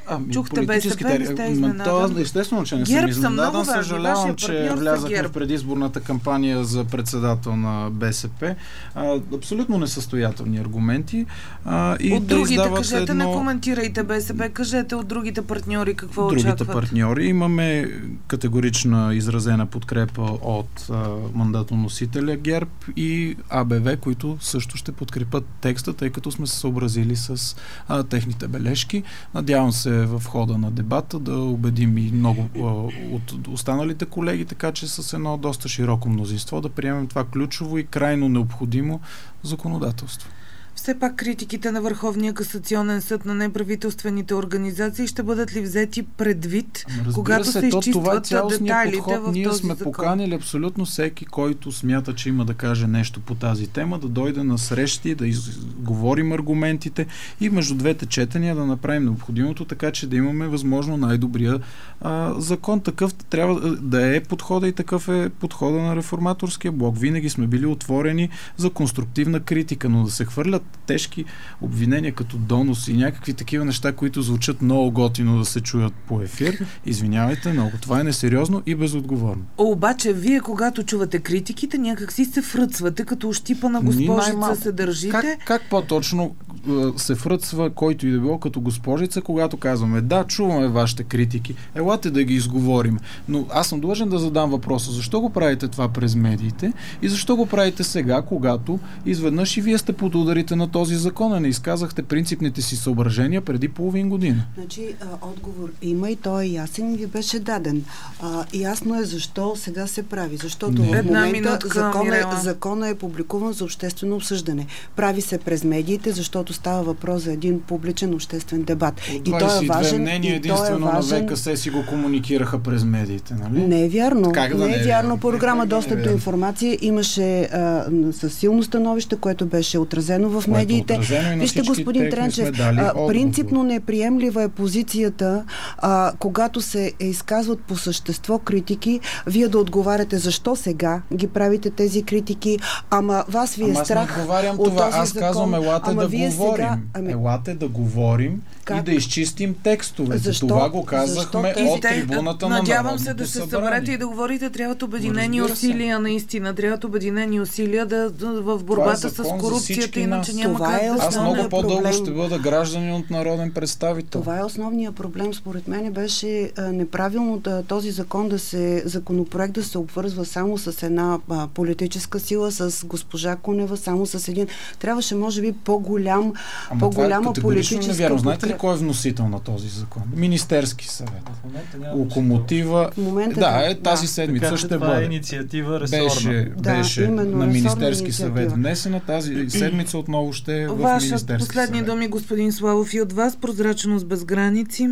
Ами, чухте БСП, не сте изненадан? Естествено, че не ГЕРБ съм изненадан. Съжалявам, че влязахме в предизборната кампания за председател на БСП. А, абсолютно несъстоятелни аргументи. А, и от да другите, кажете, едно... не коментирайте БСП, кажете от другите партньори какво другите очакват. Другите партньори. Имаме категорична изразена подкрепа от а, мандатоносителя ГЕРБ и АБВ, които също ще подкрепят текста, тъй като сме се съобразили с а, техните бележки. Надявам се в хода на дебата да убедим и много а, от останалите колеги, така че с едно доста широко мнозинство да приемем това ключово и крайно необходимо законодателство. Все пак критиките на Върховния касационен съд на неправителствените организации ще бъдат ли взети предвид, Разбира когато се, се то, изчистват това е детайлите подход. в Ние този сме закон? поканили абсолютно всеки, който смята, че има да каже нещо по тази тема, да дойде на срещи, да изговорим аргументите и между двете четения да направим необходимото, така че да имаме възможно най-добрия а, закон. Такъв трябва да е подхода и такъв е подхода на реформаторския блок. Винаги сме били отворени за конструктивна критика, но да се хвърлят тежки обвинения като донос и някакви такива неща, които звучат много готино да се чуят по ефир. Извинявайте много. Това е несериозно и безотговорно. Обаче, вие, когато чувате критиките, някак си се фръцвате, като ощипана госпожица се държите. Как, как по-точно се фръцва който и да било като госпожица, когато казваме: да, чуваме вашите критики, елате да ги изговорим. Но аз съм длъжен да задам въпроса: защо го правите това през медиите и защо го правите сега, когато изведнъж и вие сте под ударите на този закон, а не изказахте принципните си съображения преди половин година? Значи, а, отговор има и той е ясен и ви беше даден. А, ясно е защо сега се прави. Защото Не. в Една момента минутка, закона, е, Мирела. закона е публикуван за обществено обсъждане. Прави се през медиите, защото става въпрос за един публичен обществен дебат. От и той е важен. мнения И той е единствено важен... на ВКС си го комуникираха през медиите, нали? Не е вярно. Как да не, не е е вярно. вярно? Програма Как да не е Достъп до вярно? информация имаше а, със силно становище, което беше отразено в Което е медиите. отразено и на Вижте, всички господин техни Тренчев, сме дали а, отговор. принципно неприемлива е позицията, а, когато се изказват по същество критики, вие да отговаряте защо сега ги правите тези критики, ама вас ви е Ама страх аз не отговарям от това. този Аз закон. казвам, елате Ама да вие говорим. Сега, ами... Елате да говорим Как? и да изчистим текстовете. Защо? Това го казахме Защо? от трибуната на Надявам се да Народното се събрание. съберете и да говорите. Трябват обединени Разбира се. усилия, наистина. Трябват обединени усилия да, да, в Това е борбата с закон за корупцията, всички иначе нас. няма Това как е да Аз стане. много по-дълго проблем. ще бъда гражданин от народен представител. Това е основният проблем. Според мен беше а, неправилно да, този закон да се, законопроект да се обвързва само с една а, политическа сила, с госпожа Кунева, само с един. Трябваше, може би, по-голям, Ама по-голяма това е категорично политическа невярно. Знаете ли подкрепа. кой е вносител на този закон? Министерски съвет. В момента няма Локомотива. В момента Да, да. е, тази Да. седмица Така, ще това бъде. е инициатива ресорна. Беше, Да, беше именно, на ресорна Министерски инициатива. съвет внесена. Тази седмица отново ще е в Ваша Министерски последни съвет. думи, господин Славов, и от вас. Прозрачност без граници.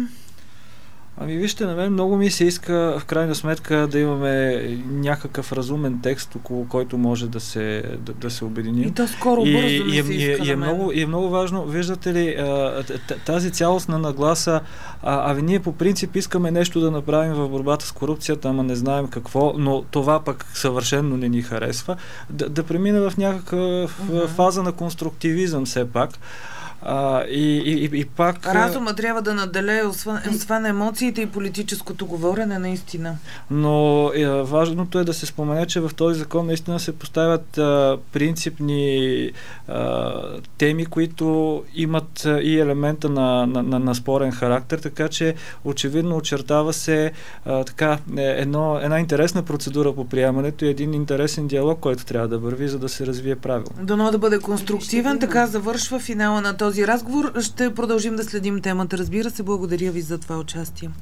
Ами вижте, на мен много ми се иска в крайна сметка да имаме някакъв разумен текст, около който може да се, да, да се обединим. И то скоро, бързо и, ми и, се и, иска и, е на мен. много, и е много важно, виждате ли, а, тази цялостна нагласа, а, а ние по принцип искаме нещо да направим в борбата с корупцията, ама не знаем какво, но това пък съвършенно не ни харесва, да, да премине в някаква uh-huh. фаза на конструктивизъм все пак. А, и, и, и пак... Разума трябва да наделее, освен, освен емоциите и политическото говорене, наистина. Но е, важното е да се спомене, че в този закон наистина се поставят а, принципни а, теми, които имат а, и елемента на, на, на, на спорен характер, така че очевидно очертава се а, така, едно, една интересна процедура по приемането и един интересен диалог, който трябва да върви, за да се развие правилно. Дано да бъде конструктивен. Така завършва финала на този разговор. Ще продължим да следим темата. Разбира се, благодаря ви за това участие.